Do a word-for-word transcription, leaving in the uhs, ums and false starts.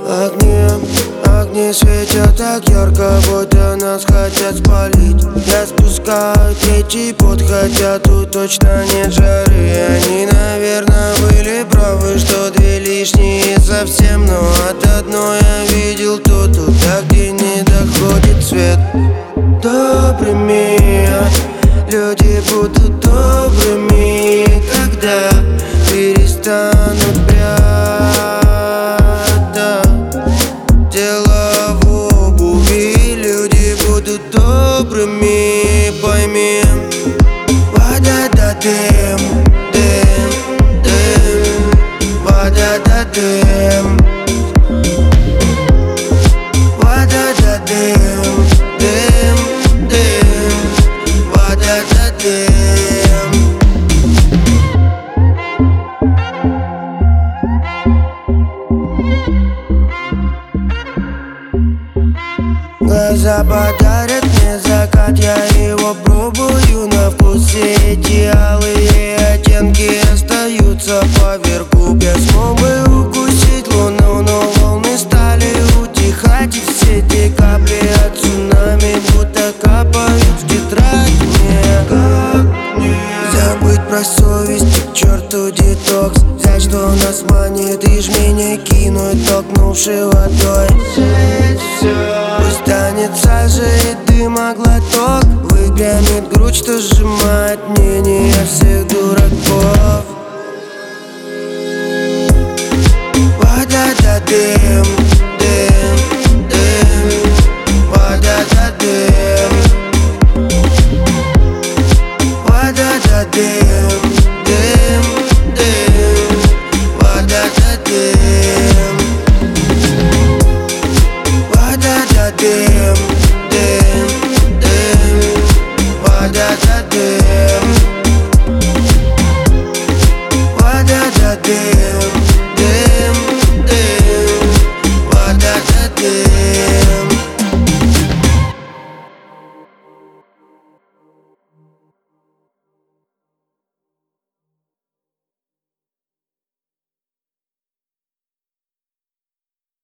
Огни, огни светят так ярко, будто нас хотят спалить. Я спускаю третий пот, хотя тут точно нет жары. Они, наверное, были правы, что две лишние совсем. Но от одной я видел то туда, где не доходит свет. Добрыми люди будут добрыми, когда перестанут прятать. Дело в обуви, люди будут добрыми, пойми. Вода-да дым, дым, дым, вода-да дым, вода-да дым, дым, дым, вода-да дым. Глаза подарят мне закат, я его пробую на вкус. Эти алые оттенки остаются поверху. Я смог бы укусить луну, но волны стали утихать. И все эти капли от цунами будто капают в тетрадь мне. Как мне забыть про совесть, к черту детокс? Взять, что нас манит, и жмение кинуть, толкнувши водой. Пусть станет сажа и дыма глоток, выглянет грудь, что сжимает мнение всех дураков. Вода-да дым, дым, дым, вода-да дым, вода-да дым.